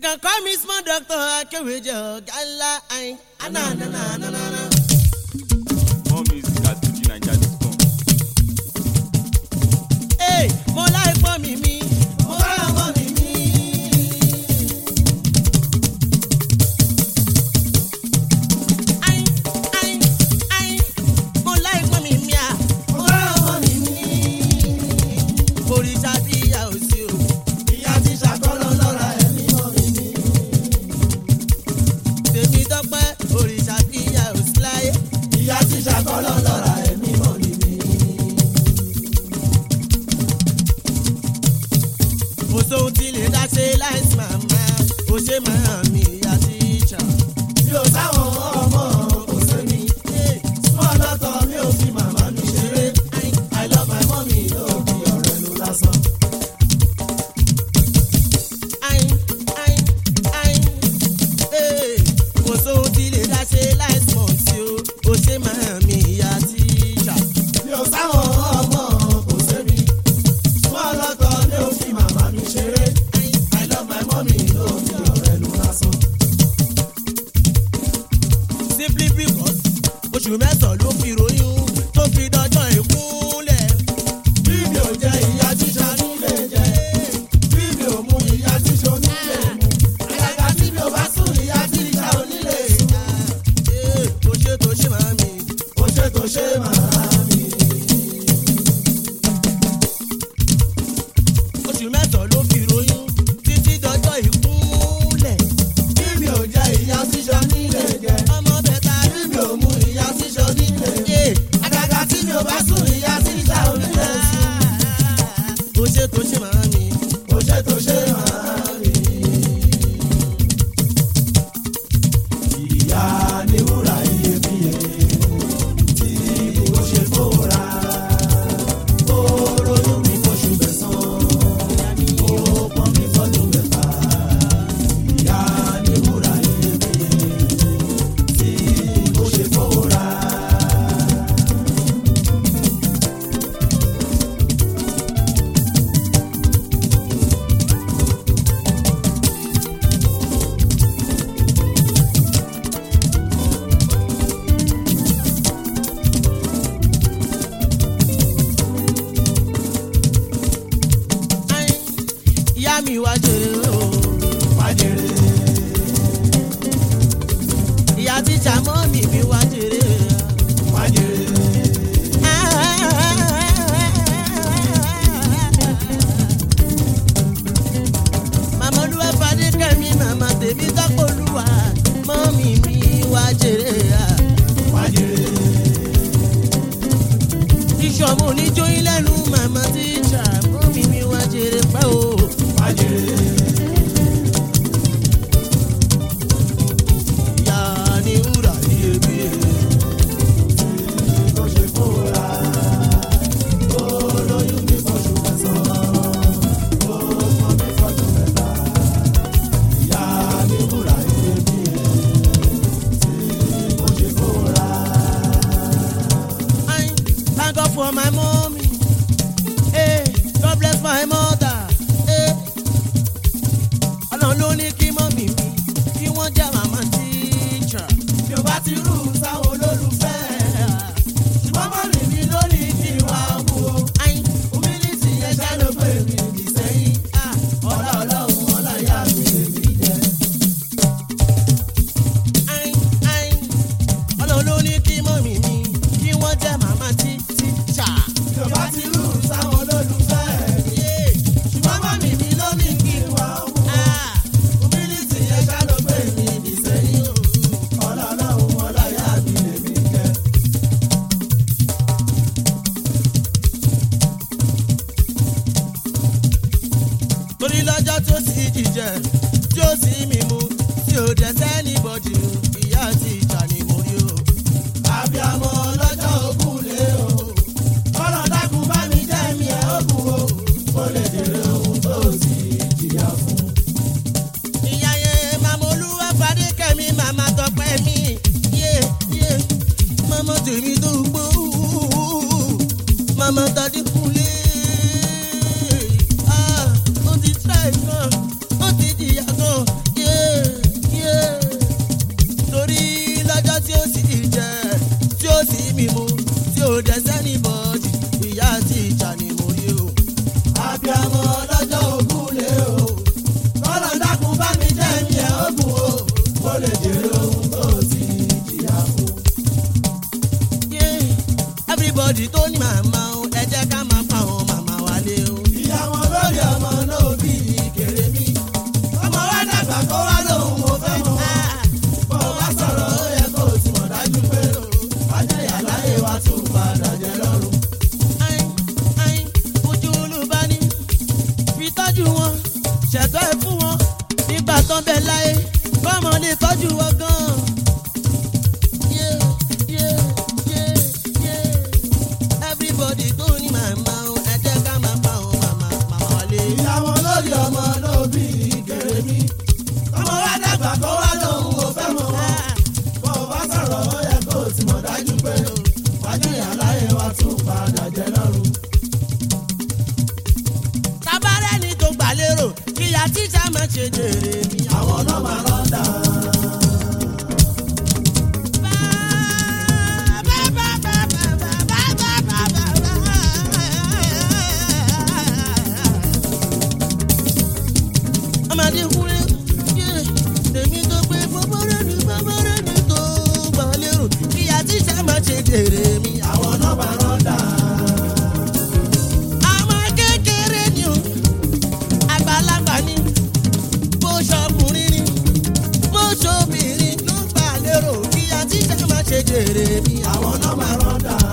can call me small doctor Akeweje Ogala ayin ananana. More music at FujiNiger.com. Hey, mo like for me. Mo like for me. Mo like for me ah. Mo like for me. Òrìṣà bí ìyá ò sí o. Ìyá ti ṣàkóló lọ́ra ẹ̀mí mọ́ mi. Tèmi dọ́pẹ́ òrìṣà bí ìyá ò sí láyé. Ìyá ti ṣàkóló lọ́ra ẹ̀mí mọ́ mi. Mo sóhun tí lè dá ṣe láìsí màmá. Ó ṣe máa mi ìyá tíṣà. Mi ò sáwọn ọmọ kò sẹ́mi. Small doctor mi ò fi màmá mi ṣeré. I love my mommy ló bí ọ̀rẹ́ ló lásán. Kò sóhun tí lè dá ṣe láìsí mọ̀ sí o. Ó ṣe máa mi ìyá tíṣà. Mi ò sáwọn ọmọ kò sẹ́mi. Small doctor mi ò fi màmá mi ṣeré. I love my mommy ló bí ọ̀rẹ́ ló lásán. Simply because oṣù mẹ́sàn-án ló fi ròyìn tó fi dọ́jọ́ ìkúnlẹ̀. Bí mi ò jẹ ìyá tíṣà nílé jẹ, bí mi ò mu ìyá tíṣà onílé mu, àgàgà tí mi ò bá sùn ìyá tíṣà onílé sùn. Tó ṣe máa mi, tó ṣe máa mi. Oṣù mẹ́sàn-án ló fi ròyìn títí dọ́jọ́ ìkúnlẹ̀. Bí mi ò jẹ ìyá tíṣà nílé jẹ, ọmọ bẹ̀ta bí mi ò mu ìyá tíṣà onílé mu, àgàgà tí mi ò bá sùn ìyá tíṣà onílé sùn. Tó ṣe máa mi, tó ṣe máa mi. Ìyá ni wúrà iyebíye tí kò ṣe fòrà. Ó ronú mi fóṣù mẹ́sàn-án, ó pọ́n mi fọ́dún mẹ́fà. Ìyá ni wúrà iyebíye tí kò ṣe fòrà. Ìyá mi wá jèrè o, wá jèrè. Ìyá tíṣà mọ́ mi wá jèrè, wá jèrè. Màmá Olúwa fadé kẹ́mi, màmá tèmi tọ́pọ̀ Olúwa, mọ́ mi wá jèrè, wá jèrè. Ìṣọ̀mù oníjóyìn lẹ́nu màmá tíṣà mọ́ mi wá jèrè pẹ́ o, wá jèrè. Ìyá ni wúrà iyebíye tí kò ṣe fòrà. Ó lóyún mi fóṣù mẹ́sàn-án, ó pọ́n mi fọ́dún mẹ́fà. Ìyá ni wúrà iyebíye tí kò ṣe fòrà. Thank God for my mommy. Hey, God bless my mother. Hey. Ọlọ́run ló ní kí mọ́mì mi kí wọ́n jẹ́ màmá tíṣà. Mi ò bá ti rú sáwọn olólùfẹ́. Ṣùgbọ́n mọ́mì mi ló ní kí wá wú o. Humility yẹn ṣá ló pè mí ní sẹ́yìn. Ọlá Ọlọ́run ọlá ìyá mi lèmi jẹ́. Ọlọ́run ló ní kí mọ́mì mi kí wọ́n jẹ́ màmá tíṣà. Mi ò bá ti rú sáwọn olólùfẹ́. Ṣùgbọ́n mọ́mì mi ló ní kí wá wú o. Humility yẹn ṣá ló pè mí ní sẹ́yìn. Ọlá Ọlọ́run ọlá ìyá mi lèmi jẹ́. Torí lọ́jọ́ tó sì jíjẹ tí ó sì mímu tí ò dẹ̀ sẹ́ni bọ́dì o, ìyá àti ìjà ni mo rí o. Àbíamọ lọ́jọ́ òkun lé o, kọ́lọ̀ dákun bá mi jẹ́ mi ẹ̀ òkun o, kó lè dèrè ohun tó sì jìyà fún. Ìyá yẹn màmá Olúwa fadé kẹ́mi, màmá tọpẹ́ mi, màmá tèmi tó gbó, màmá tàdí kúnlé. Ó ti tẹ́ ìkan, ó ti jìyà kan, lè jèrè ohun tó ti jìyà fún. Everybody tó ní màmá o ẹ jẹ́ ká máa pa àwọn màmá wálé o. ìyá wọn lórí ọmọ náà bí kéré mi. ọmọ wa dàgbà kó wá lóhùn mo fẹ́ mọ́. bó wá sọ̀rọ̀ ó yẹ kó o ti mọ̀ dájú pé wájú ìyá láyé wa tún padà jẹ lọ́rùn. ojú olùbani fi tọ́jú wọn ṣètò ẹ̀ fún wọn nígbà tán bẹ láyé kọ́mọ lè tọ́jú wọn gan-an. Everybody tó ní màmá o ẹ jẹ́ ká máa pa àwọn màmá wálé. ìyá wọn lórí ọmọ náà bí kéré mi. ọmọ wa dàgbà kó wá lóhùn ó fẹ́ mọ̀ wọ́n. bó o bá sọ̀rọ̀ ó yẹ kó o ti mọ̀ dájú pé wájú ìyá láyé wa tún padà jẹ lọ́rùn. tabarẹ́ ni tó gbà lérò kíyà tíṣà máa ṣe jèrè mi. àwọn náà máa rọ́ndà. ọmọdé kúrẹ́ tèmi tó pé bọ́bọ́rẹ́ ni tó gbà lérò kíyà tíṣà máa ṣe jèrè mi. àwọn náà máa rọ́ndà. àmọ́ kékeré ni o àgbàlagbà ni bó ṣọkùnrin ni bó ṣobìnrin ló gbà lérò kíyà tíṣà máa ṣe jèrè mi. àwọn náà máa rọ́ndà.